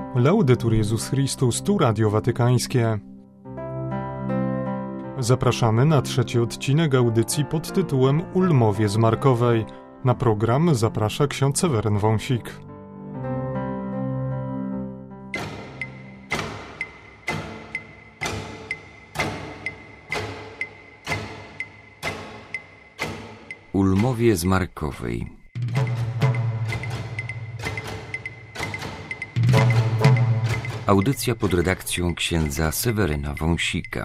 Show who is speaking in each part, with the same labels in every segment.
Speaker 1: Laudetur Jezus Chrystus, tu Radio Watykańskie. Zapraszamy na trzeci odcinek audycji pod tytułem Ulmowie z Markowej. Na program zaprasza ksiądz Seweryn Wąsik.
Speaker 2: Ulmowie z Markowej. Audycja pod redakcją księdza Seweryna Wąsika.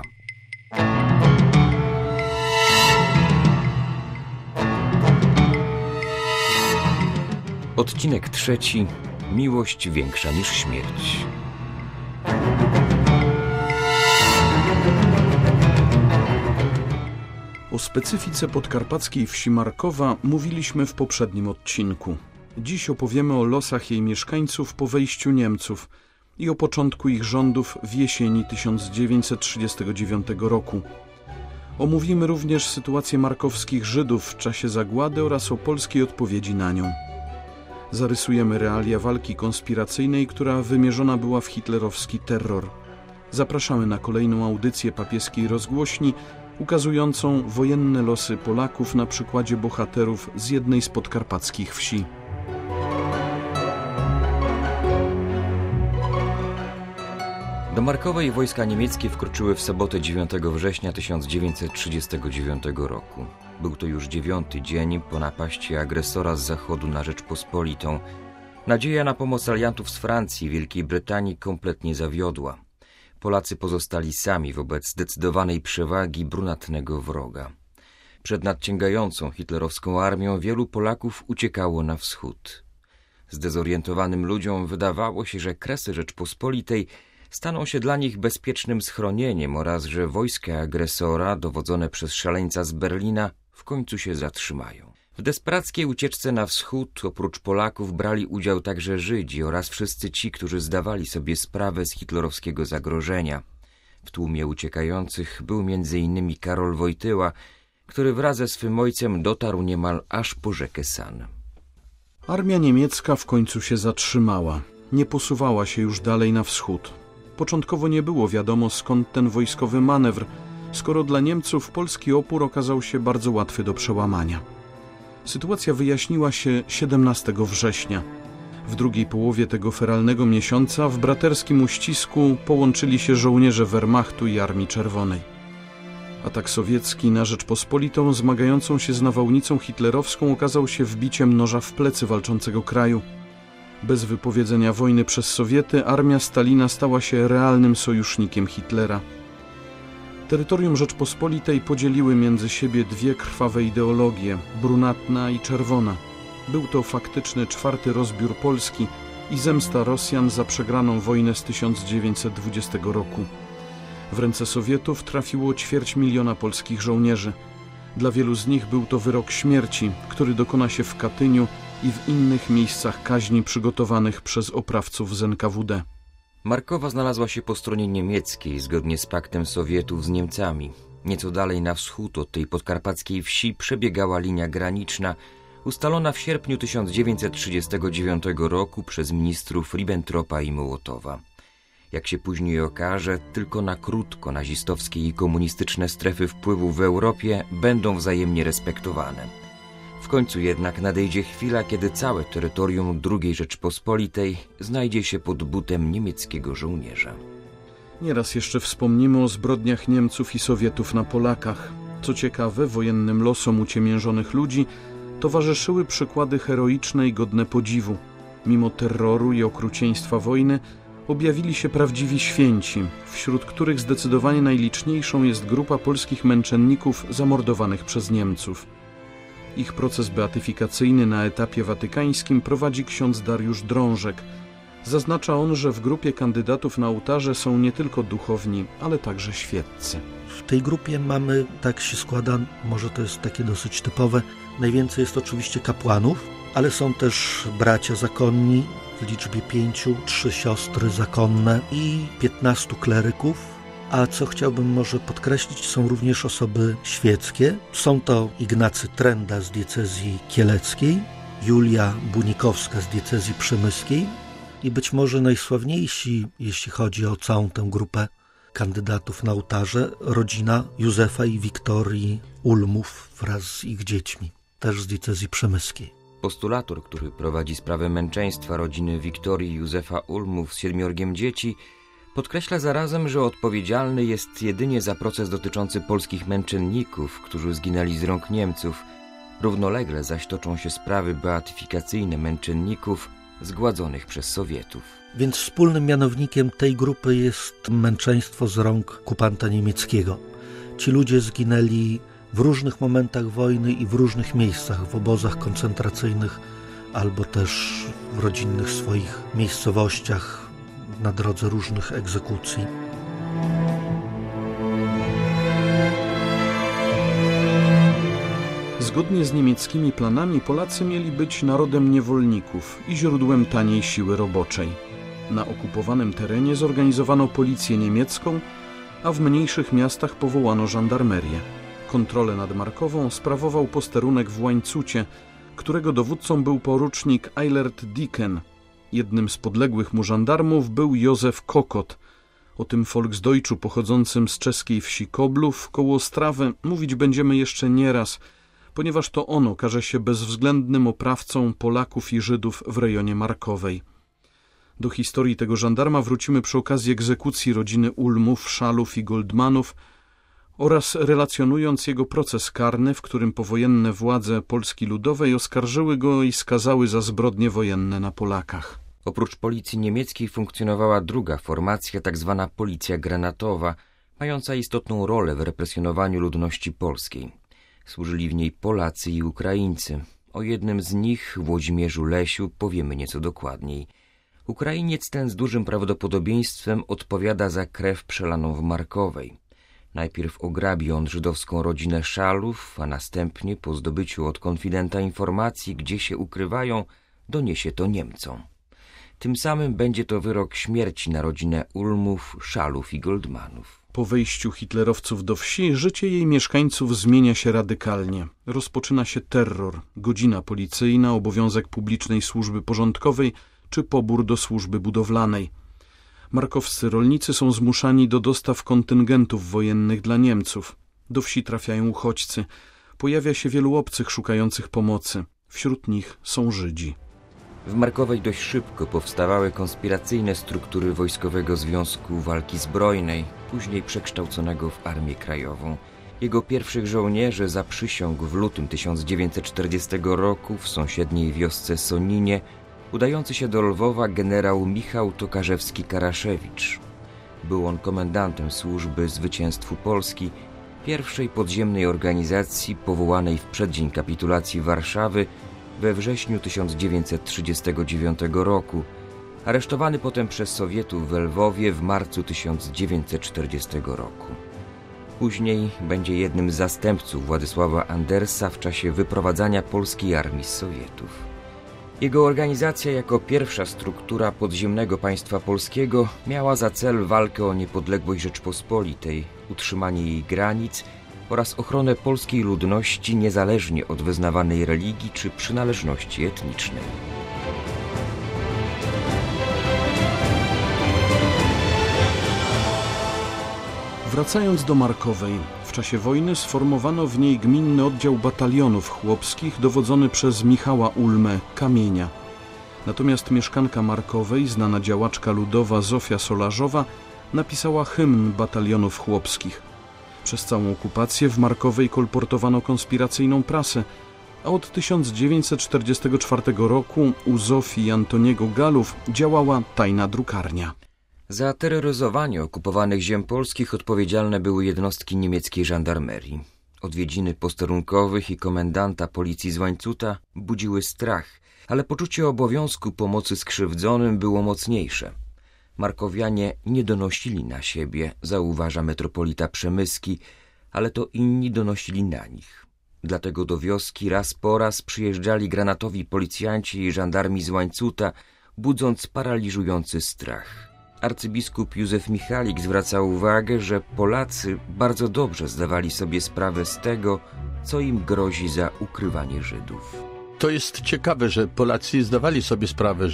Speaker 2: Odcinek 3. Miłość większa niż śmierć.
Speaker 3: O specyfice podkarpackiej wsi Markowa mówiliśmy w poprzednim odcinku. Dziś opowiemy o losach jej mieszkańców po wejściu Niemców i o początku ich rządów w jesieni 1939 roku. Omówimy również sytuację markowskich Żydów w czasie zagłady oraz o polskiej odpowiedzi na nią. Zarysujemy realia walki konspiracyjnej, która wymierzona była w hitlerowski terror. Zapraszamy na kolejną audycję papieskiej rozgłośni, ukazującą wojenne losy Polaków na przykładzie bohaterów z jednej z podkarpackich wsi.
Speaker 2: Do Markowej wojska niemieckie wkroczyły w sobotę 9 września 1939 roku. Był to już 9. dzień po napaści agresora z zachodu na Rzeczpospolitą. Nadzieja na pomoc aliantów z Francji i Wielkiej Brytanii kompletnie zawiodła. Polacy pozostali sami wobec zdecydowanej przewagi brunatnego wroga. Przed nadciągającą hitlerowską armią wielu Polaków uciekało na wschód. Zdezorientowanym ludziom wydawało się, że Kresy Rzeczpospolitej staną się dla nich bezpiecznym schronieniem oraz że wojska agresora, dowodzone przez szaleńca z Berlina, w końcu się zatrzymają. W desperackiej ucieczce na wschód oprócz Polaków brali udział także Żydzi oraz wszyscy ci, którzy zdawali sobie sprawę z hitlerowskiego zagrożenia. W tłumie uciekających był m.in. Karol Wojtyła, który wraz ze swym ojcem dotarł niemal aż po rzekę San.
Speaker 3: Armia niemiecka w końcu się zatrzymała. Nie posuwała się już dalej na wschód. Początkowo nie było wiadomo, skąd ten wojskowy manewr, skoro dla Niemców polski opór okazał się bardzo łatwy do przełamania. Sytuacja wyjaśniła się 17 września. W drugiej połowie tego feralnego miesiąca w braterskim uścisku połączyli się żołnierze Wehrmachtu i Armii Czerwonej. Atak sowiecki na Rzeczpospolitą zmagającą się z nawałnicą hitlerowską okazał się wbiciem noża w plecy walczącego kraju. Bez wypowiedzenia wojny przez Sowiety armia Stalina stała się realnym sojusznikiem Hitlera. Terytorium Rzeczpospolitej podzieliły między siebie dwie krwawe ideologie, brunatna i czerwona. Był to faktyczny czwarty rozbiór Polski i zemsta Rosjan za przegraną wojnę z 1920 roku. W ręce Sowietów trafiło 250 000 polskich żołnierzy. Dla wielu z nich był to wyrok śmierci, który dokona się w Katyniu i w innych miejscach kaźni przygotowanych przez oprawców z NKWD.
Speaker 2: Markowa znalazła się po stronie niemieckiej, zgodnie z paktem Sowietów z Niemcami. Nieco dalej na wschód od tej podkarpackiej wsi przebiegała linia graniczna, ustalona w sierpniu 1939 roku przez ministrów Ribbentropa i Mołotowa. Jak się później okaże, tylko na krótko nazistowskie i komunistyczne strefy wpływu w Europie będą wzajemnie respektowane. W końcu jednak nadejdzie chwila, kiedy całe terytorium II Rzeczpospolitej znajdzie się pod butem niemieckiego żołnierza.
Speaker 3: Nieraz jeszcze wspomnimy o zbrodniach Niemców i Sowietów na Polakach. Co ciekawe, wojennym losom uciemiężonych ludzi towarzyszyły przykłady heroiczne i godne podziwu. Mimo terroru i okrucieństwa wojny objawili się prawdziwi święci, wśród których zdecydowanie najliczniejszą jest grupa polskich męczenników zamordowanych przez Niemców. Ich proces beatyfikacyjny na etapie watykańskim prowadzi ksiądz Dariusz Drążek. Zaznacza on, że w grupie kandydatów na ołtarze są nie tylko duchowni, ale także świeccy.
Speaker 4: W tej grupie mamy, tak się składa, może to jest takie dosyć typowe, najwięcej jest oczywiście kapłanów, ale są też bracia zakonni w liczbie 5, 3 siostry zakonne i 15 kleryków. A co chciałbym może podkreślić, są również osoby świeckie. Są to Ignacy Trenda z diecezji kieleckiej, Julia Bunikowska z diecezji przemyskiej, I być może najsławniejsi, jeśli chodzi o całą tę grupę kandydatów na ołtarze, rodzina Józefa i Wiktorii Ulmów wraz z ich dziećmi, też z diecezji przemyskiej.
Speaker 2: Postulator, który prowadzi sprawę męczeństwa rodziny Wiktorii i Józefa Ulmów z 7 dzieci, podkreśla zarazem, że odpowiedzialny jest jedynie za proces dotyczący polskich męczenników, którzy zginęli z rąk Niemców. Równolegle zaś toczą się sprawy beatyfikacyjne męczenników zgładzonych przez Sowietów.
Speaker 4: Więc wspólnym mianownikiem tej grupy jest męczeństwo z rąk okupanta niemieckiego. Ci ludzie zginęli w różnych momentach wojny i w różnych miejscach, w obozach koncentracyjnych albo też w rodzinnych swoich miejscowościach na drodze różnych egzekucji.
Speaker 3: Zgodnie z niemieckimi planami Polacy mieli być narodem niewolników i źródłem taniej siły roboczej. Na okupowanym terenie zorganizowano policję niemiecką, a w mniejszych miastach powołano żandarmerię. Kontrolę nad Markową sprawował posterunek w Łańcucie, którego dowódcą był porucznik Eilert Dicken. Jednym z podległych mu żandarmów był Józef Kokot. O tym Volksdeutsch'u pochodzącym z czeskiej wsi Koblów koło Ostrawy mówić będziemy jeszcze nieraz, ponieważ to ono każe się bezwzględnym oprawcą Polaków i Żydów w rejonie Markowej. Do historii tego żandarma wrócimy przy okazji egzekucji rodziny Ulmów, Szalów i Goldmanów oraz relacjonując jego proces karny, w którym powojenne władze Polski Ludowej oskarżyły go i skazały za zbrodnie wojenne na Polakach.
Speaker 2: Oprócz policji niemieckiej funkcjonowała druga formacja, tzw. policja granatowa, mająca istotną rolę w represjonowaniu ludności polskiej. Służyli w niej Polacy i Ukraińcy. O jednym z nich, Włodzimierzu Lesiu, powiemy nieco dokładniej. Ukrainiec ten z dużym prawdopodobieństwem odpowiada za krew przelaną w Markowej. Najpierw ograbi on żydowską rodzinę Szalów, a następnie, po zdobyciu od konfidenta informacji, gdzie się ukrywają, doniesie to Niemcom. Tym samym będzie to wyrok śmierci na rodzinę Ulmów, Szalów i Goldmanów.
Speaker 3: Po wejściu hitlerowców do wsi życie jej mieszkańców zmienia się radykalnie. Rozpoczyna się terror, godzina policyjna, obowiązek publicznej służby porządkowej czy pobór do służby budowlanej. Markowscy rolnicy są zmuszani do dostaw kontyngentów wojennych dla Niemców. Do wsi trafiają uchodźcy. Pojawia się wielu obcych szukających pomocy. Wśród nich są Żydzi.
Speaker 2: W Markowej dość szybko powstawały konspiracyjne struktury Wojskowego Związku Walki Zbrojnej, później przekształconego w Armię Krajową. Jego pierwszych żołnierzy zaprzysiągł w lutym 1940 roku w sąsiedniej wiosce Soninie udający się do Lwowa generał Michał Tokarzewski-Karaszewicz. Był on komendantem służby zwycięstwu Polski, pierwszej podziemnej organizacji powołanej w przeddzień kapitulacji Warszawy we wrześniu 1939 roku, aresztowany potem przez Sowietów w Lwowie w marcu 1940 roku. Później będzie jednym z zastępców Władysława Andersa w czasie wyprowadzania polskiej armii z Sowietów. Jego organizacja jako pierwsza struktura podziemnego państwa polskiego miała za cel walkę o niepodległość Rzeczpospolitej, utrzymanie jej granic oraz ochronę polskiej ludności niezależnie od wyznawanej religii czy przynależności etnicznej.
Speaker 3: Wracając do Markowej, w czasie wojny sformowano w niej gminny oddział batalionów chłopskich dowodzony przez Michała Ulmę, Kamienia. Natomiast mieszkanka Markowej, znana działaczka ludowa Zofia Solarzowa, napisała hymn batalionów chłopskich. Przez całą okupację w Markowej kolportowano konspiracyjną prasę, a od 1944 roku u Zofii i Antoniego Galów działała tajna drukarnia.
Speaker 2: Za terroryzowanie okupowanych ziem polskich odpowiedzialne były jednostki niemieckiej żandarmerii. Odwiedziny posterunkowych i komendanta policji z Łańcuta budziły strach, ale poczucie obowiązku pomocy skrzywdzonym było mocniejsze. Markowianie nie donosili na siebie, zauważa metropolita Przemyski, ale to inni donosili na nich. Dlatego do wioski raz po raz przyjeżdżali granatowi policjanci i żandarmi z Łańcuta, budząc paraliżujący strach. Arcybiskup Józef Michalik zwraca uwagę, że Polacy bardzo dobrze zdawali sobie sprawę z tego, co im grozi za ukrywanie Żydów.
Speaker 5: To jest ciekawe, że Polacy zdawali sobie sprawę, że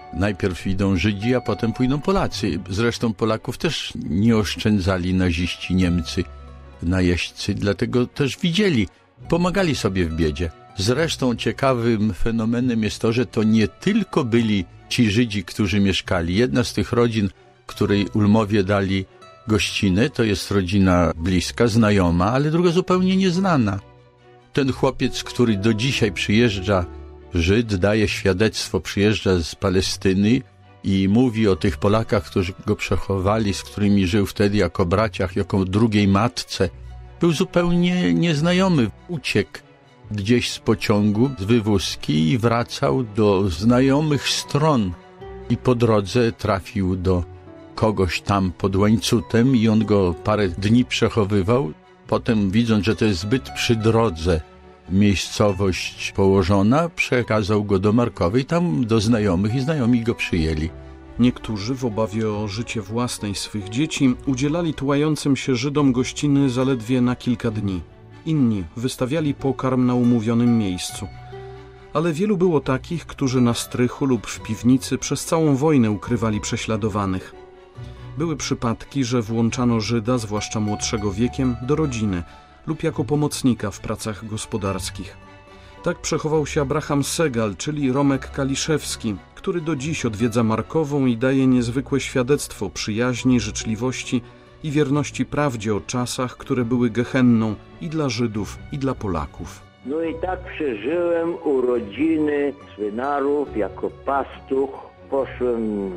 Speaker 5: Najpierw idą Żydzi, a potem pójdą Polacy. Zresztą Polaków też nie oszczędzali naziści, Niemcy, najeźdźcy, dlatego też widzieli, pomagali sobie w biedzie. Zresztą ciekawym fenomenem jest to, że to nie tylko byli ci Żydzi, którzy mieszkali. Jedna z tych rodzin, której Ulmowie dali gościnę, to jest rodzina bliska, znajoma, ale druga zupełnie nieznana. Ten chłopiec, który do dzisiaj przyjeżdża, Żyd, daje świadectwo, przyjeżdża z Palestyny i mówi o tych Polakach, którzy go przechowali, z którymi żył wtedy jako braciach, jako drugiej matce. Był zupełnie nieznajomy. Uciekł gdzieś z pociągu, z wywózki i wracał do znajomych stron. I po drodze trafił do kogoś tam pod Łańcutem i on go parę dni przechowywał. Potem, widząc, że to jest zbyt przy drodze miejscowość położona, przekazał go do Markowej, tam do znajomych i znajomi go przyjęli.
Speaker 3: Niektórzy w obawie o życie własne i swych dzieci udzielali tułającym się Żydom gościny zaledwie na kilka dni. Inni wystawiali pokarm na umówionym miejscu. Ale wielu było takich, którzy na strychu lub w piwnicy przez całą wojnę ukrywali prześladowanych. Były przypadki, że włączano Żyda, zwłaszcza młodszego wiekiem, do rodziny lub jako pomocnika w pracach gospodarskich. Tak przechował się Abraham Segal, czyli Romek Kaliszewski, który do dziś odwiedza Markową i daje niezwykłe świadectwo przyjaźni, życzliwości i wierności prawdzie o czasach, które były gehenną i dla Żydów, i dla Polaków.
Speaker 6: No i tak przeżyłem urodziny Swynarów jako pastuch. Poszłem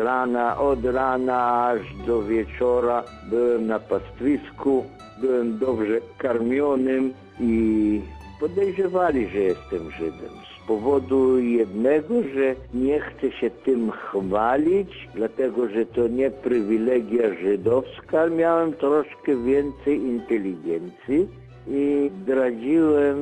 Speaker 6: od rana aż do wieczora. Byłem na pastwisku, byłem dobrze karmionym i podejrzewali, że jestem Żydem. Z powodu jednego, że nie chcę się tym chwalić, dlatego że to nie prywilegia żydowska, ale miałem troszkę więcej inteligencji i zdradziłem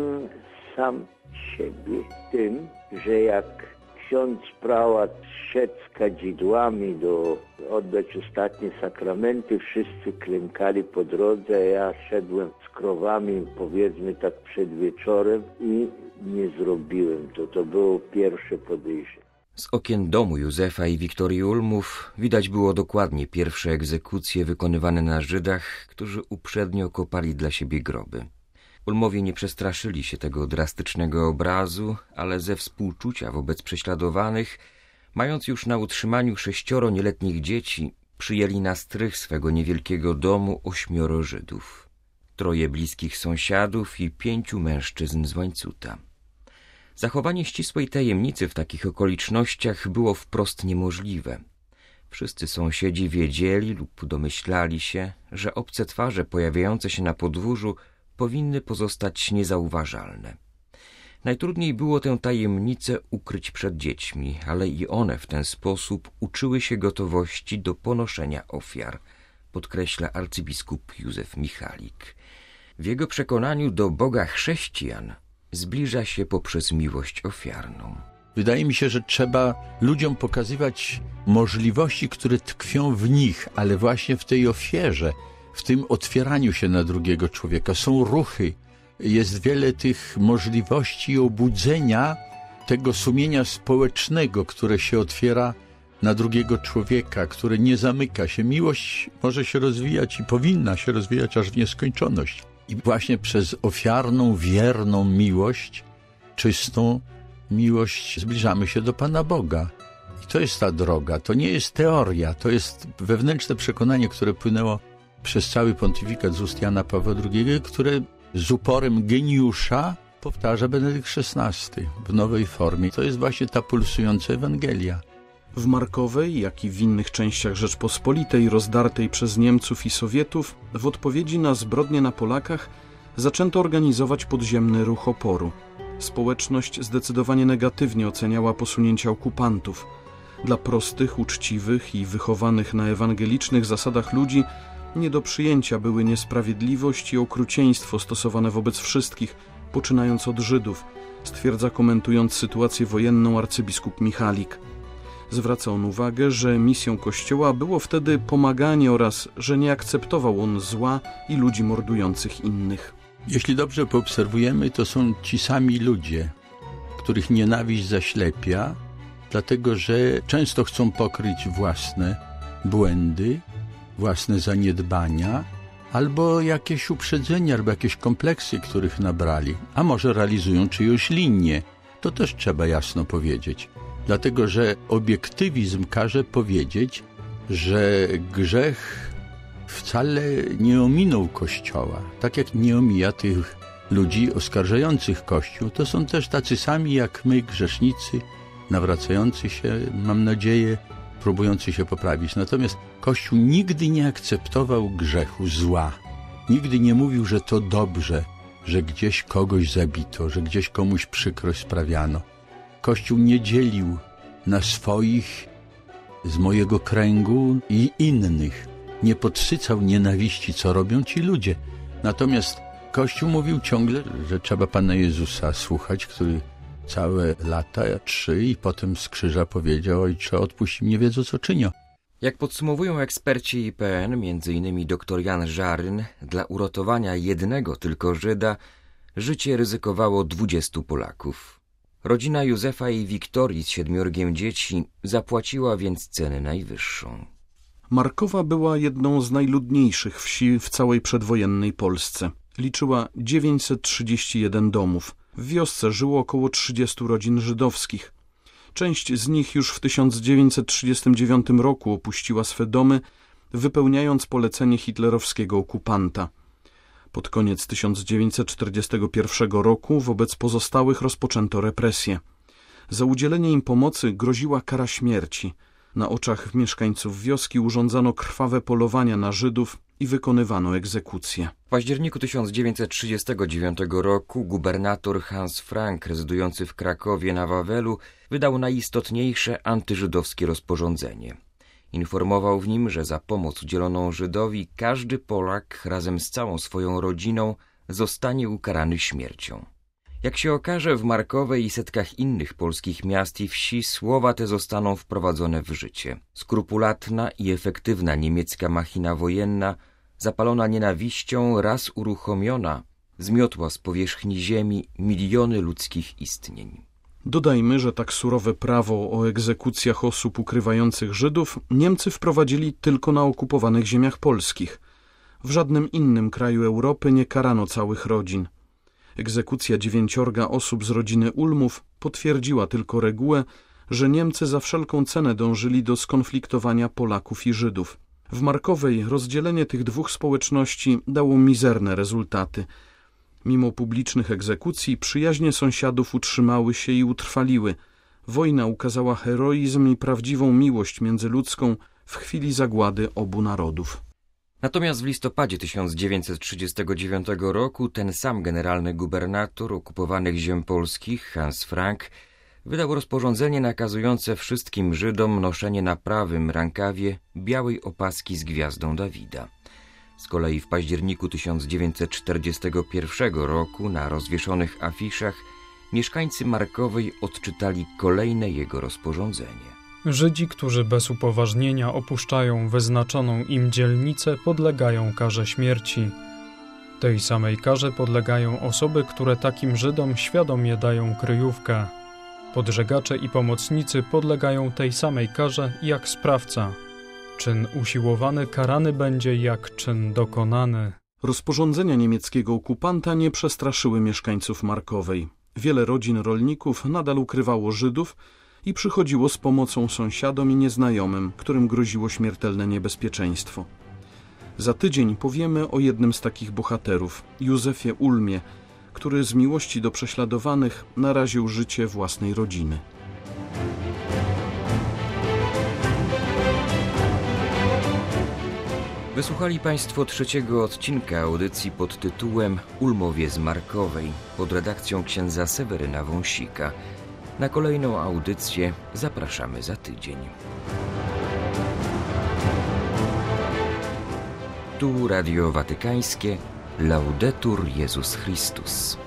Speaker 6: sam siebie tym, że jak ksiądz prałat szedł z kadzidłami oddać ostatnie sakramenty, wszyscy klękali po drodze, a ja szedłem z krowami, powiedzmy tak przed wieczorem i nie zrobiłem to. To było pierwsze podejrzenie.
Speaker 2: Z okien domu Józefa i Wiktorii Ulmów widać było dokładnie pierwsze egzekucje wykonywane na Żydach, którzy uprzednio kopali dla siebie groby. Ulmowie nie przestraszyli się tego drastycznego obrazu, ale ze współczucia wobec prześladowanych, mając już na utrzymaniu 6 nieletnich dzieci, przyjęli na strych swego niewielkiego domu 8 Żydów, 3 bliskich sąsiadów i 5 mężczyzn z Łańcuta. Zachowanie ścisłej tajemnicy w takich okolicznościach było wprost niemożliwe. Wszyscy sąsiedzi wiedzieli lub domyślali się, że obce twarze pojawiające się na podwórzu powinny pozostać niezauważalne. Najtrudniej było tę tajemnicę ukryć przed dziećmi, ale i one w ten sposób uczyły się gotowości do ponoszenia ofiar, podkreśla arcybiskup Józef Michalik. W jego przekonaniu do Boga chrześcijan zbliża się poprzez miłość ofiarną.
Speaker 5: Wydaje mi się, że trzeba ludziom pokazywać możliwości, które tkwią w nich, ale właśnie w tej ofierze, w tym otwieraniu się na drugiego człowieka. Są ruchy, jest wiele tych możliwości obudzenia tego sumienia społecznego, które się otwiera na drugiego człowieka, które nie zamyka się. Miłość może się rozwijać i powinna się rozwijać aż w nieskończoność. I właśnie przez ofiarną, wierną miłość, czystą miłość zbliżamy się do Pana Boga. I to jest ta droga, to nie jest teoria, to jest wewnętrzne przekonanie, które płynęło przez cały pontyfikat z ust Jana Pawła II, które z uporem geniusza powtarza Benedykt XVI w nowej formie. To jest właśnie ta pulsująca Ewangelia.
Speaker 3: W Markowej, jak i w innych częściach Rzeczpospolitej rozdartej przez Niemców i Sowietów, w odpowiedzi na zbrodnie na Polakach zaczęto organizować podziemny ruch oporu. Społeczność zdecydowanie negatywnie oceniała posunięcia okupantów. Dla prostych, uczciwych i wychowanych na ewangelicznych zasadach ludzi nie do przyjęcia były niesprawiedliwość i okrucieństwo stosowane wobec wszystkich, poczynając od Żydów, stwierdza komentując sytuację wojenną arcybiskup Michalik. Zwraca on uwagę, że misją Kościoła było wtedy pomaganie oraz, że nie akceptował on zła i ludzi mordujących innych.
Speaker 5: Jeśli dobrze poobserwujemy, to są ci sami ludzie, których nienawiść zaślepia, dlatego że często chcą pokryć własne błędy, własne zaniedbania, albo jakieś uprzedzenia, albo jakieś kompleksy, których nabrali, a może realizują czyjąś linię. To też trzeba jasno powiedzieć, dlatego że obiektywizm każe powiedzieć, że grzech wcale nie ominął Kościoła, tak jak nie omija tych ludzi oskarżających Kościół. To są też tacy sami jak my, grzesznicy, nawracający się, mam nadzieję, próbujący się poprawić. Natomiast Kościół nigdy nie akceptował grzechu, zła. Nigdy nie mówił, że to dobrze, że gdzieś kogoś zabito, że gdzieś komuś przykrość sprawiano. Kościół nie dzielił na swoich z mojego kręgu i innych. Nie podsycał nienawiści, co robią ci ludzie. Natomiast Kościół mówił ciągle, że trzeba Pana Jezusa słuchać, który całe lata, 3 i potem z krzyża powiedział: Ojcze, odpuść im, nie wiedzą, co czynią.
Speaker 2: Jak podsumowują eksperci IPN, m.in. dr Jan Żaryn, dla uratowania jednego tylko Żyda życie ryzykowało 20 Polaków. Rodzina Józefa i Wiktorii z 7 dzieci zapłaciła więc cenę najwyższą.
Speaker 3: Markowa była jedną z najludniejszych wsi w całej przedwojennej Polsce. Liczyła 931 domów. W wiosce żyło około 30 rodzin żydowskich. Część z nich już w 1939 roku opuściła swe domy, wypełniając polecenie hitlerowskiego okupanta. Pod koniec 1941 roku wobec pozostałych rozpoczęto represje. Za udzielenie im pomocy groziła kara śmierci. Na oczach mieszkańców wioski urządzano krwawe polowania na Żydów i wykonywano egzekucje.
Speaker 2: W październiku 1939 roku gubernator Hans Frank, rezydujący w Krakowie na Wawelu, wydał najistotniejsze antyżydowskie rozporządzenie. Informował w nim, że za pomoc udzieloną Żydowi każdy Polak razem z całą swoją rodziną zostanie ukarany śmiercią. Jak się okaże, w Markowej i setkach innych polskich miast i wsi słowa te zostaną wprowadzone w życie. Skrupulatna i efektywna niemiecka machina wojenna, zapalona nienawiścią, raz uruchomiona, zmiotła z powierzchni ziemi miliony ludzkich istnień.
Speaker 3: Dodajmy, że tak surowe prawo o egzekucjach osób ukrywających Żydów Niemcy wprowadzili tylko na okupowanych ziemiach polskich. W żadnym innym kraju Europy nie karano całych rodzin. Egzekucja 9 osób z rodziny Ulmów potwierdziła tylko regułę, że Niemcy za wszelką cenę dążyli do skonfliktowania Polaków i Żydów. W Markowej rozdzielenie tych dwóch społeczności dało mizerne rezultaty. Mimo publicznych egzekucji przyjaźnie sąsiadów utrzymały się i utrwaliły. Wojna ukazała heroizm i prawdziwą miłość międzyludzką w chwili zagłady obu narodów.
Speaker 2: Natomiast w listopadzie 1939 roku ten sam generalny gubernator okupowanych ziem polskich, Hans Frank, wydał rozporządzenie nakazujące wszystkim Żydom noszenie na prawym rękawie białej opaski z gwiazdą Dawida. Z kolei w październiku 1941 roku na rozwieszonych afiszach mieszkańcy Markowej odczytali kolejne jego rozporządzenie.
Speaker 7: Żydzi, którzy bez upoważnienia opuszczają wyznaczoną im dzielnicę, podlegają karze śmierci. Tej samej karze podlegają osoby, które takim Żydom świadomie dają kryjówkę. Podżegacze i pomocnicy podlegają tej samej karze jak sprawca. Czyn usiłowany karany będzie jak czyn dokonany.
Speaker 3: Rozporządzenia niemieckiego okupanta nie przestraszyły mieszkańców Markowej. Wiele rodzin rolników nadal ukrywało Żydów i przychodziło z pomocą sąsiadom i nieznajomym, którym groziło śmiertelne niebezpieczeństwo. Za tydzień powiemy o jednym z takich bohaterów, Józefie Ulmie, który z miłości do prześladowanych naraził życie własnej rodziny.
Speaker 2: Wysłuchali Państwo 3. odcinka audycji pod tytułem Ulmowie z Markowej pod redakcją księdza Seweryna Wąsika. Na kolejną audycję zapraszamy za tydzień. Tu Radio Watykańskie. Laudetur Jezus Chrystus.